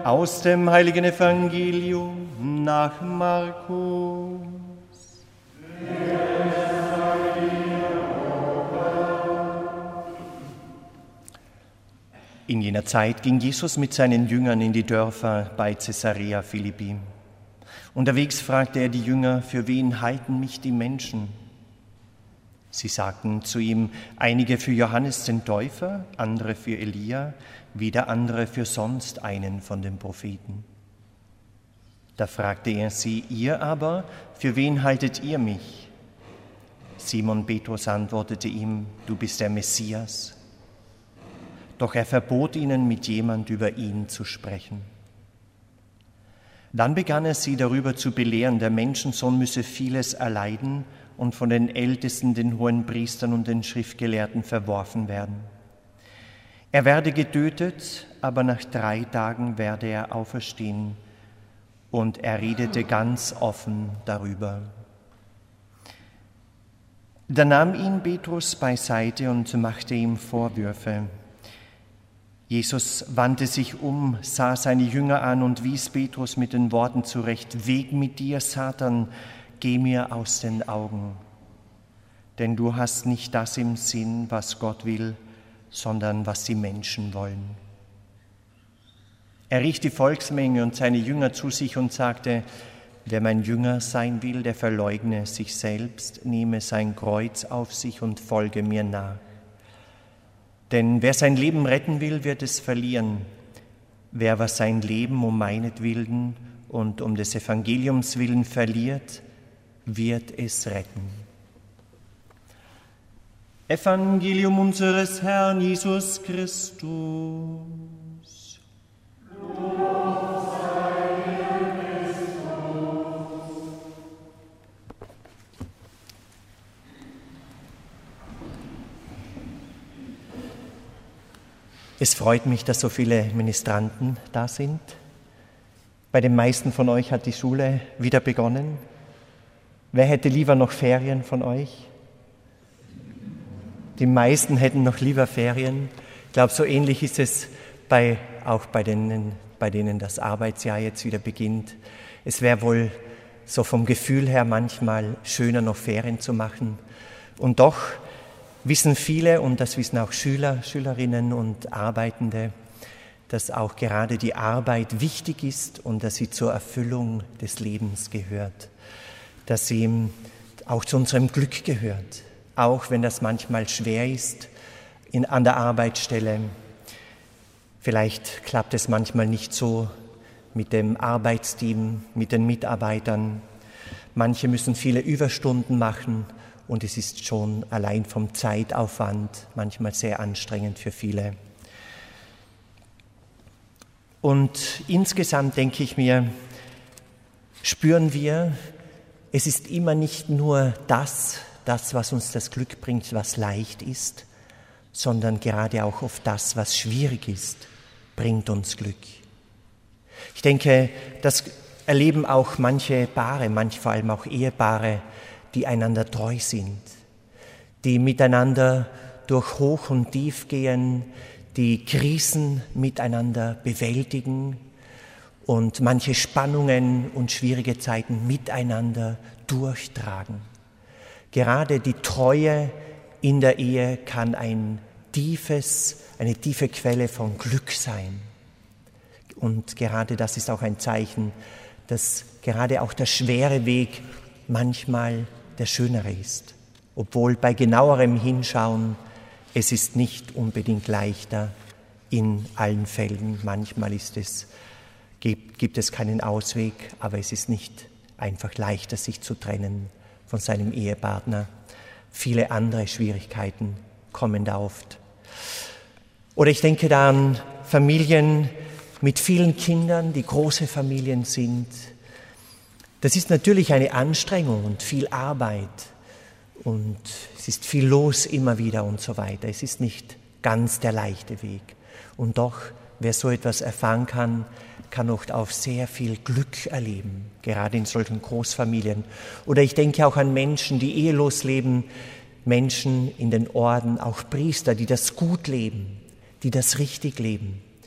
Aus dem heiligen Evangelium nach Markus. In jener Zeit ging Jesus mit seinen Jüngern in die Dörfer bei Caesarea Philippi. Unterwegs fragte er die Jünger: Für wen halten mich die Menschen? Sie sagten zu ihm: Einige für Johannes den Täufer, andere für Elia, wieder andere für sonst einen von den Propheten. Da fragte er sie: Ihr aber, für wen haltet ihr mich? Simon Petrus antwortete ihm: Du bist der Messias. Doch er verbot ihnen, mit jemand über ihn zu sprechen. Dann begann er sie darüber zu belehren, der Menschensohn müsse vieles erleiden und von den Ältesten, den Hohenpriestern und den Schriftgelehrten verworfen werden. Er werde getötet, aber nach 3 Tagen werde er auferstehen. Und er redete ganz offen darüber. Da nahm ihn Petrus beiseite und machte ihm Vorwürfe. Jesus wandte sich um, sah seine Jünger an und wies Petrus mit den Worten zurecht: Weg mit dir, Satan, geh mir aus den Augen. Denn du hast nicht das im Sinn, was Gott will, sondern was die Menschen wollen. Er rief die Volksmenge und seine Jünger zu sich und sagte: Wer mein Jünger sein will, der verleugne sich selbst, nehme sein Kreuz auf sich und folge mir nach. Denn wer sein Leben retten will, wird es verlieren. Wer aber sein Leben um meinetwillen und um des Evangeliums willen verliert, wird es retten. Evangelium unseres Herrn Jesus Christus. Es freut mich, dass so viele Ministranten da sind. Bei den meisten von euch hat die Schule wieder begonnen. Wer hätte lieber noch Ferien von euch? Die meisten hätten noch lieber Ferien. Ich glaube, so ähnlich ist es auch bei denen das Arbeitsjahr jetzt wieder beginnt. Es wäre wohl so vom Gefühl her manchmal schöner, noch Ferien zu machen. Und doch wissen viele, und das wissen auch Schüler, Schülerinnen und Arbeitende, dass auch gerade die Arbeit wichtig ist und dass sie zur Erfüllung des Lebens gehört, dass sie auch zu unserem Glück gehört, auch wenn das manchmal schwer ist an der Arbeitsstelle. Vielleicht klappt es manchmal nicht so mit dem Arbeitsteam, mit den Mitarbeitern. Manche müssen viele Überstunden machen. Und es ist schon allein vom Zeitaufwand manchmal sehr anstrengend für viele. Und insgesamt denke ich mir, spüren wir, es ist immer nicht nur das, was uns das Glück bringt, was leicht ist, sondern gerade auch oft das, was schwierig ist, bringt uns Glück. Ich denke, das erleben auch manche Paare, vor allem auch Ehepaare, die einander treu sind, die miteinander durch Hoch und Tief gehen, die Krisen miteinander bewältigen und manche Spannungen und schwierige Zeiten miteinander durchtragen. Gerade die Treue in der Ehe kann eine tiefe Quelle von Glück sein. Und gerade das ist auch ein Zeichen, dass gerade auch der schwere Weg manchmal der schönere ist. Obwohl bei genauerem Hinschauen es ist nicht unbedingt leichter in allen Fällen. Manchmal gibt es keinen Ausweg, aber es ist nicht einfach leichter, sich zu trennen von seinem Ehepartner. Viele andere Schwierigkeiten kommen da oft. Oder ich denke da an Familien mit vielen Kindern, die große Familien sind. Das ist natürlich eine Anstrengung und viel Arbeit und es ist viel los immer wieder und so weiter. Es ist nicht ganz der leichte Weg. Und doch, wer so etwas erfahren kann, kann oft auch sehr viel Glück erleben, gerade in solchen Großfamilien. Oder ich denke auch an Menschen, die ehelos leben, Menschen in den Orden, auch Priester, die das gut leben, die das richtig leben,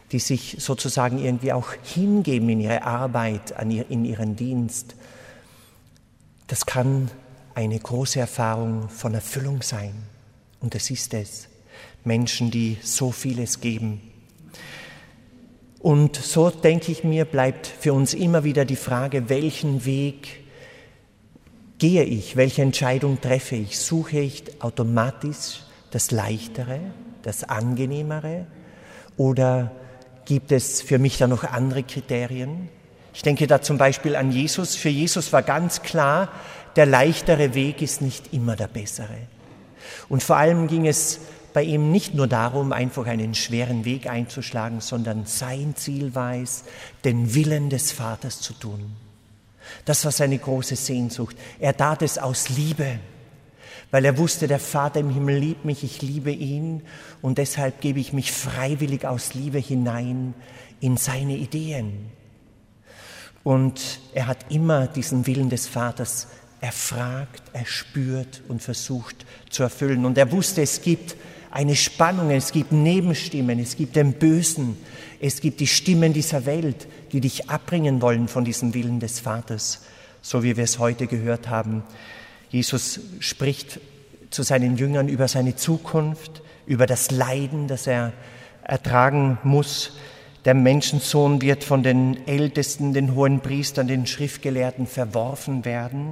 die sich sozusagen irgendwie auch hingeben in ihre Arbeit, in ihren Dienst. Das kann eine große Erfahrung von Erfüllung sein. Und es ist es. Menschen, die so vieles geben. Und so, denke ich mir, bleibt für uns immer wieder die Frage, welchen Weg gehe ich, welche Entscheidung treffe ich? Suche ich automatisch das Leichtere, das Angenehmere, oder gibt es für mich da noch andere Kriterien? Ich denke da zum Beispiel an Jesus. Für Jesus war ganz klar, der leichtere Weg ist nicht immer der bessere. Und vor allem ging es bei ihm nicht nur darum, einfach einen schweren Weg einzuschlagen, sondern sein Ziel war es, den Willen des Vaters zu tun. Das war seine große Sehnsucht. Er tat es aus Liebe, weil er wusste, der Vater im Himmel liebt mich, ich liebe ihn und deshalb gebe ich mich freiwillig aus Liebe hinein in seine Ideen. Und er hat immer diesen Willen des Vaters erfragt, erspürt und versucht zu erfüllen. Und er wusste, es gibt eine Spannung, es gibt Nebenstimmen, es gibt den Bösen, es gibt die Stimmen dieser Welt, die dich abbringen wollen von diesem Willen des Vaters, so wie wir es heute gehört haben. Jesus spricht zu seinen Jüngern über seine Zukunft, über das Leiden, das er ertragen muss. Der Menschensohn wird von den Ältesten, den Hohenpriestern, den Schriftgelehrten verworfen werden.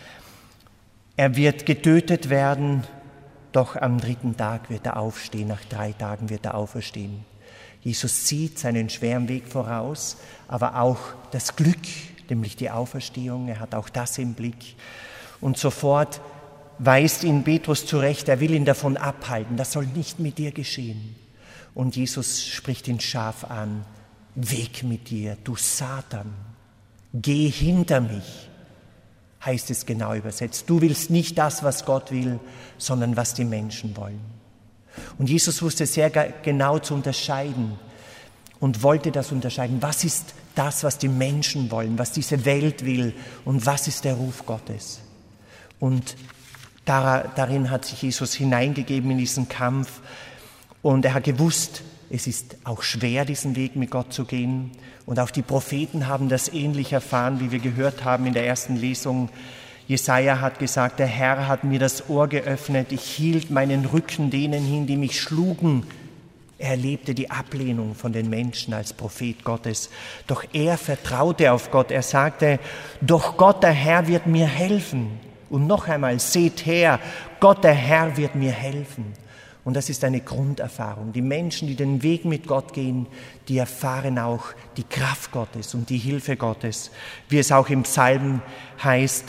Er wird getötet werden, doch am 3. Tag wird er aufstehen, nach 3 Tagen wird er auferstehen. Jesus sieht seinen schweren Weg voraus, aber auch das Glück, nämlich die Auferstehung, er hat auch das im Blick. Und sofort weist ihn Petrus zurecht, er will ihn davon abhalten, das soll nicht mit dir geschehen. Und Jesus spricht ihn scharf an, weg mit dir, du Satan, geh hinter mich. Heißt es genau übersetzt. Du willst nicht das, was Gott will, sondern was die Menschen wollen. Und Jesus wusste sehr genau zu unterscheiden und wollte das unterscheiden. Was ist das, was die Menschen wollen, was diese Welt will und was ist der Ruf Gottes? Und darin hat sich Jesus hineingegeben in diesen Kampf und er hat gewusst, es ist auch schwer, diesen Weg mit Gott zu gehen. Und auch die Propheten haben das ähnlich erfahren, wie wir gehört haben in der ersten Lesung. Jesaja hat gesagt, der Herr hat mir das Ohr geöffnet, ich hielt meinen Rücken denen hin, die mich schlugen. Er erlebte die Ablehnung von den Menschen als Prophet Gottes. Doch er vertraute auf Gott. Er sagte, doch Gott, der Herr, wird mir helfen. Und noch einmal, seht her, Gott, der Herr, wird mir helfen. Und das ist eine Grunderfahrung. Die Menschen, die den Weg mit Gott gehen, die erfahren auch die Kraft Gottes und die Hilfe Gottes. Wie es auch im Psalm heißt,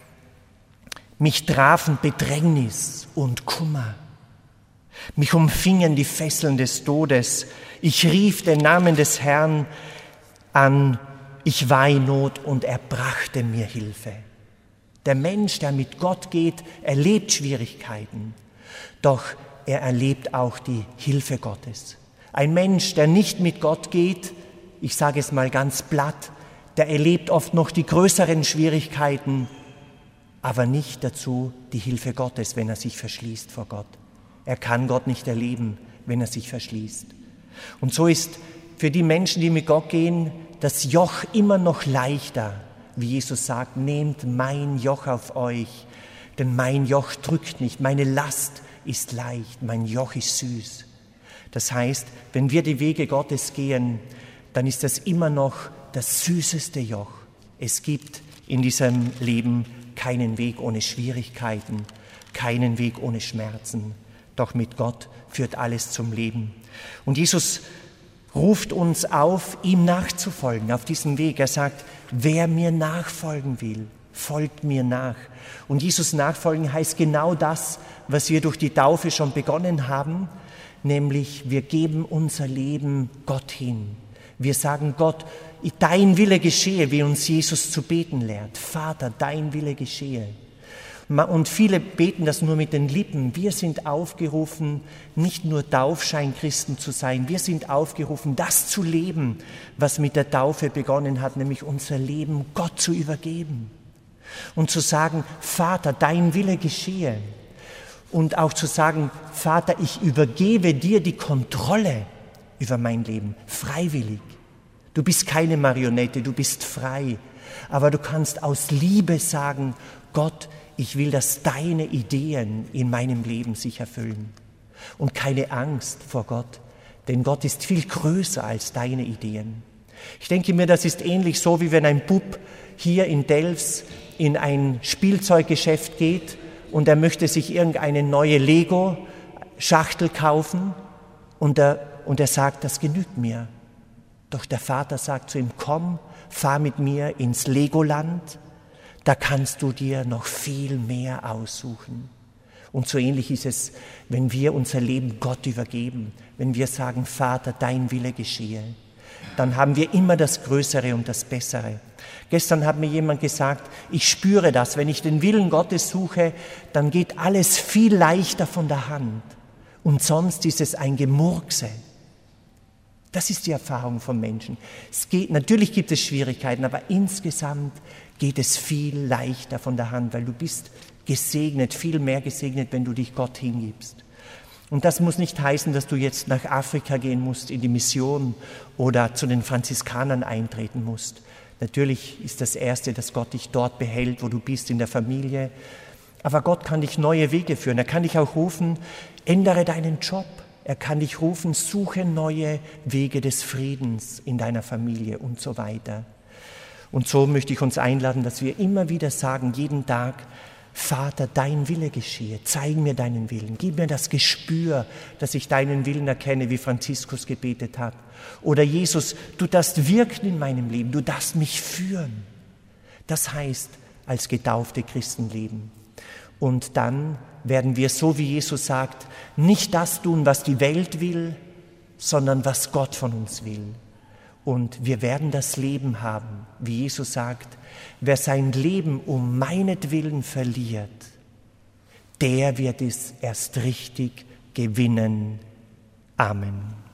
mich trafen Bedrängnis und Kummer. Mich umfingen die Fesseln des Todes. Ich rief den Namen des Herrn an. Ich war in Not und er brachte mir Hilfe. Der Mensch, der mit Gott geht, erlebt Schwierigkeiten. Doch er erlebt auch die Hilfe Gottes. Ein Mensch, der nicht mit Gott geht, ich sage es mal ganz platt, der erlebt oft noch die größeren Schwierigkeiten, aber nicht dazu die Hilfe Gottes, wenn er sich verschließt vor Gott. Er kann Gott nicht erleben, wenn er sich verschließt. Und so ist für die Menschen, die mit Gott gehen, das Joch immer noch leichter, wie Jesus sagt, nehmt mein Joch auf euch, denn mein Joch drückt nicht, meine Last ist leicht, mein Joch ist süß. Das heißt, wenn wir die Wege Gottes gehen, dann ist das immer noch das süßeste Joch. Es gibt in diesem Leben keinen Weg ohne Schwierigkeiten, keinen Weg ohne Schmerzen. Doch mit Gott führt alles zum Leben. Und Jesus ruft uns auf, ihm nachzufolgen auf diesem Weg. Er sagt, wer mir nachfolgen will, folgt mir nach. Und Jesus nachfolgen heißt genau das, was wir durch die Taufe schon begonnen haben, nämlich wir geben unser Leben Gott hin. Wir sagen Gott, dein Wille geschehe, wie uns Jesus zu beten lehrt. Vater, dein Wille geschehe. Und viele beten das nur mit den Lippen. Wir sind aufgerufen, nicht nur Taufscheinchristen zu sein. Wir sind aufgerufen, das zu leben, was mit der Taufe begonnen hat, nämlich unser Leben Gott zu übergeben. Und zu sagen, Vater, dein Wille geschehe. Und auch zu sagen, Vater, ich übergebe dir die Kontrolle über mein Leben, freiwillig. Du bist keine Marionette, du bist frei. Aber du kannst aus Liebe sagen, Gott, ich will, dass deine Ideen in meinem Leben sich erfüllen. Und keine Angst vor Gott, denn Gott ist viel größer als deine Ideen. Ich denke mir, das ist ähnlich so, wie wenn ein Bub hier in Delfs in ein Spielzeuggeschäft geht und er möchte sich irgendeine neue Lego-Schachtel kaufen und er sagt, das genügt mir. Doch der Vater sagt zu ihm, komm, fahr mit mir ins Legoland, da kannst du dir noch viel mehr aussuchen. Und so ähnlich ist es, wenn wir unser Leben Gott übergeben, wenn wir sagen, Vater, dein Wille geschehe, dann haben wir immer das Größere und das Bessere. Gestern hat mir jemand gesagt, ich spüre das, wenn ich den Willen Gottes suche, dann geht alles viel leichter von der Hand. Und sonst ist es ein Gemurkse. Das ist die Erfahrung von Menschen. Natürlich gibt es Schwierigkeiten, aber insgesamt geht es viel leichter von der Hand, weil du bist gesegnet, viel mehr gesegnet, wenn du dich Gott hingibst. Und das muss nicht heißen, dass du jetzt nach Afrika gehen musst, in die Mission oder zu den Franziskanern eintreten musst. Natürlich ist das Erste, dass Gott dich dort behält, wo du bist, in der Familie. Aber Gott kann dich neue Wege führen. Er kann dich auch rufen, ändere deinen Job. Er kann dich rufen, suche neue Wege des Friedens in deiner Familie und so weiter. Und so möchte ich uns einladen, dass wir immer wieder sagen, jeden Tag, Vater, dein Wille geschehe, zeig mir deinen Willen, gib mir das Gespür, dass ich deinen Willen erkenne, wie Franziskus gebetet hat. Oder Jesus, du darfst wirken in meinem Leben, du darfst mich führen. Das heißt, als getaufte Christen leben. Und dann werden wir, so wie Jesus sagt, nicht das tun, was die Welt will, sondern was Gott von uns will. Und wir werden das Leben haben, wie Jesus sagt, wer sein Leben um meinetwillen verliert, der wird es erst richtig gewinnen. Amen.